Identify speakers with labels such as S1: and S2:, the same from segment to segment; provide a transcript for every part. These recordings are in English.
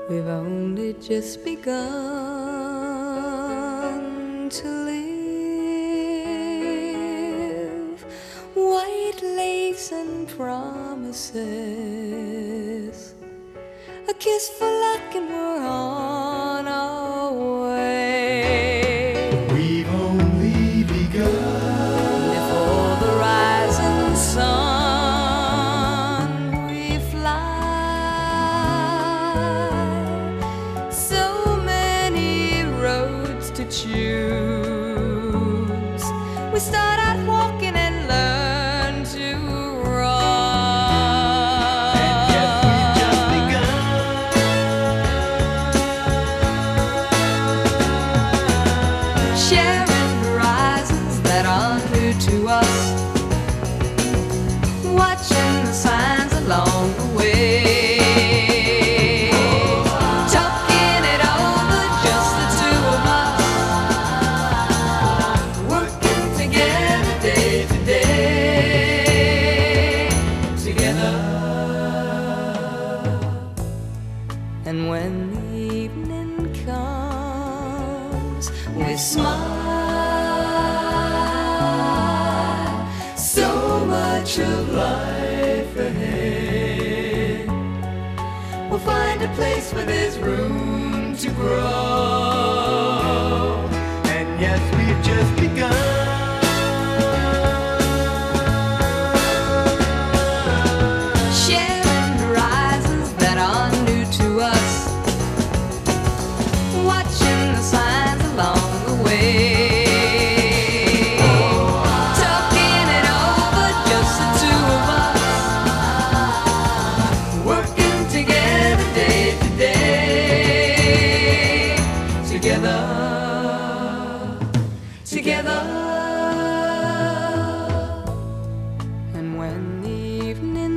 S1: We've only just begun to live. White lace and promises, a kiss for luck and we're on our way.
S2: We've only begun.
S1: Before the rising sun we fly. So many roads to choose. We start out walking and learn to run.
S2: And yet we've just begun.
S1: Sharing horizons that are new to us, watching the signs along the way, talking it over, just the two of us, working together day to day, together. And when the evening comes, we smile. So much of life ahead. We'll find a place where there's room to grow.
S2: And yes, we've just begun.
S1: Sharing horizons that are new to us, watching the signs along the way, talking it over, just the two of us, working together day to day, together, together. And when the evening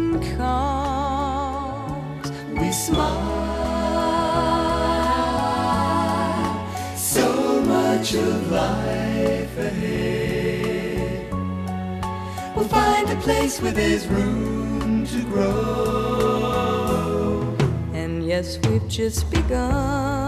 S1: comes, we smile.
S2: So much of life ahead.
S1: We'll find a place
S2: Where there's room to grow.
S1: and yes, we've just begun.